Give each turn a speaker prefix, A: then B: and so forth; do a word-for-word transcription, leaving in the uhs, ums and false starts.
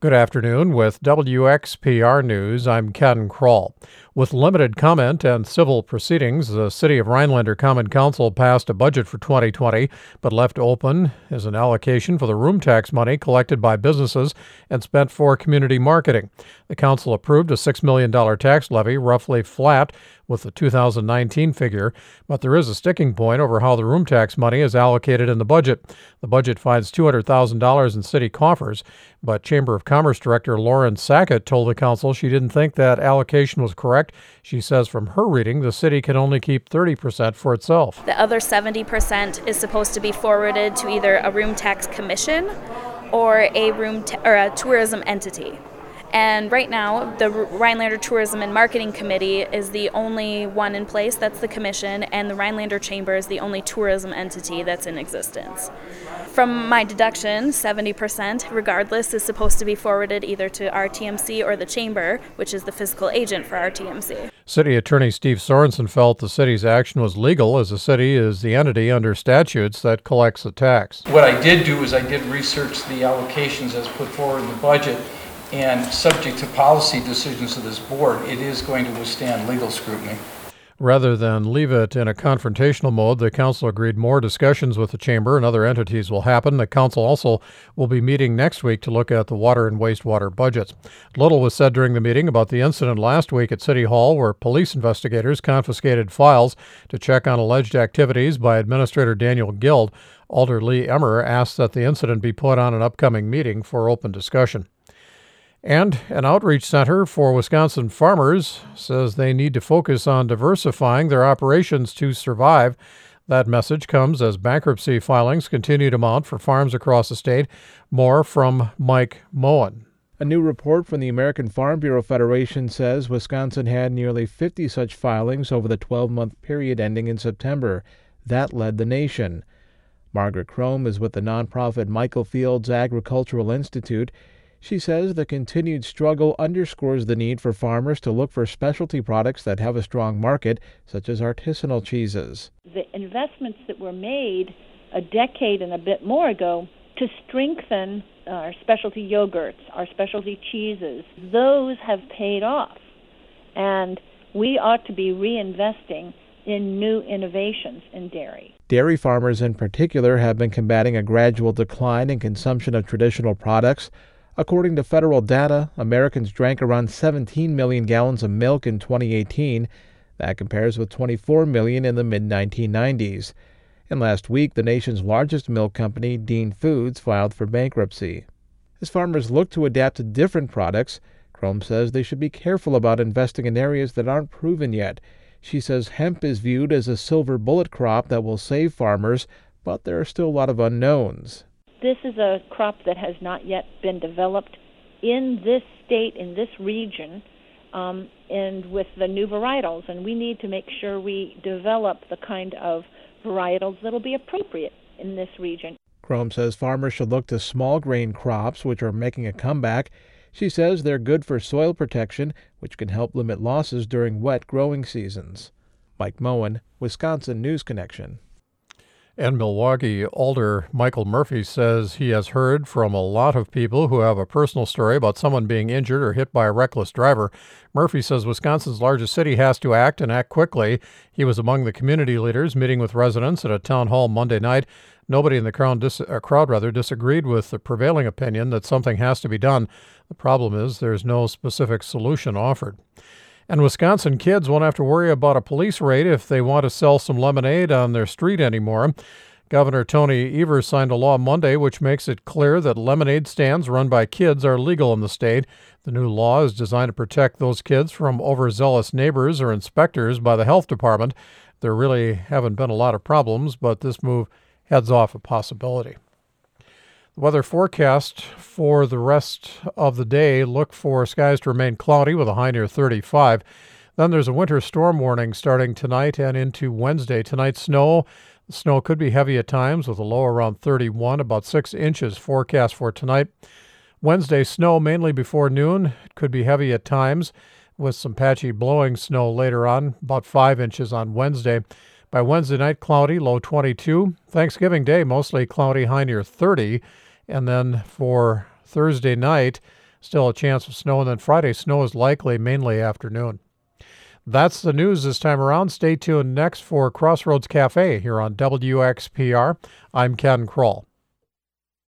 A: Good afternoon. With W X P R News, I'm Ken Kroll. With limited comment and civil proceedings, the City of Rhinelander Common Council passed a budget for twenty twenty, but left open is an allocation for the room tax money collected by businesses and spent for community marketing. The council approved a six million dollars tax levy, roughly flat with the two thousand nineteen figure, but there is a sticking point over how the room tax money is allocated in the budget. The budget finds two hundred thousand dollars in city coffers, but Chamber of Commerce Director Lauren Sackett told the council she didn't think that allocation was correct. She says from her reading, the city can only keep thirty percent for itself.
B: The other seventy percent is supposed to be forwarded to either a room tax commission or a room ta- or a tourism entity. And right now, the Rhinelander Tourism and Marketing Committee is the only one in place. That's the commission, and the Rhinelander Chamber is the only tourism entity that's in existence. From my deduction, seventy percent, regardless, is supposed to be forwarded either to R T M C or the Chamber, which is the fiscal agent for R T M C.
A: City Attorney Steve Sorensen felt the city's action was legal, as the city is the entity under statutes that collects the tax.
C: What I did do is I did research the allocations as put forward in the budget, and subject to policy decisions of this board, it is going to withstand legal scrutiny.
A: Rather than leave it in a confrontational mode, the council agreed more discussions with the chamber and other entities will happen. The council also will be meeting next week to look at the water and wastewater budgets. Little was said during the meeting about the incident last week at City Hall, where police investigators confiscated files to check on alleged activities by Administrator Daniel Guild. Alder Lee Emmer asked that the incident be put on an upcoming meeting for open discussion. And an outreach center for Wisconsin farmers says they need to focus on diversifying their operations to survive. That message comes as bankruptcy filings continue to mount for farms across the state. More from Mike Moen.
D: A new report from the American Farm Bureau Federation says Wisconsin had nearly fifty such filings over the twelve-month period ending in September. That led the nation. Margaret Crome is with the nonprofit Michael Fields Agricultural Institute. She says the continued struggle underscores the need for farmers to look for specialty products that have a strong market, such as artisanal cheeses.
E: The investments that were made a decade and a bit more ago to strengthen our specialty yogurts, our specialty cheeses, those have paid off. And we ought to be reinvesting in new innovations in dairy.
D: Dairy farmers in particular have been combating a gradual decline in consumption of traditional products. According to federal data, Americans drank around seventeen million gallons of milk in twenty eighteen. That compares with twenty-four million in the mid nineteen nineties. And last week, the nation's largest milk company, Dean Foods, filed for bankruptcy. As farmers look to adapt to different products, Crome says they should be careful about investing in areas that aren't proven yet. She says hemp is viewed as a silver bullet crop that will save farmers, but there are still a lot of unknowns.
E: This is a crop that has not yet been developed in this state, in this region, um, and with the new varietals. And we need to make sure we develop the kind of varietals that will be appropriate in this region.
D: Crome says farmers should look to small grain crops, which are making a comeback. She says they're good for soil protection, which can help limit losses during wet growing seasons. Mike Moen, Wisconsin News Connection.
A: And Milwaukee Alder Michael Murphy says he has heard from a lot of people who have a personal story about someone being injured or hit by a reckless driver. Murphy says Wisconsin's largest city has to act and act quickly. He was among the community leaders meeting with residents at a town hall Monday night. Nobody in the crowd, dis- uh, crowd rather, disagreed with the prevailing opinion that something has to be done. The problem is there's no specific solution offered. And Wisconsin kids won't have to worry about a police raid if they want to sell some lemonade on their street anymore. Governor Tony Evers signed a law Monday which makes it clear that lemonade stands run by kids are legal in the state. The new law is designed to protect those kids from overzealous neighbors or inspectors by the health department. There really haven't been a lot of problems, but this move heads off a possibility. The weather forecast for the rest of the day, look for skies to remain cloudy with a high near thirty-five. Then there's a winter storm warning starting tonight and into Wednesday. Tonight, snow. The snow could be heavy at times with a low around thirty-one, about six inches forecast for tonight. Wednesday, snow mainly before noon. It could be heavy at times with some patchy blowing snow later on, about five inches on Wednesday. By Wednesday night, cloudy, low twenty-two. Thanksgiving Day, mostly cloudy, high near thirty. And then for Thursday night, Still a chance of snow, and then Friday, snow is likely mainly afternoon. That's the news this time around. Stay tuned next for Crossroads Cafe here on W X P R. I'm Ken Kroll.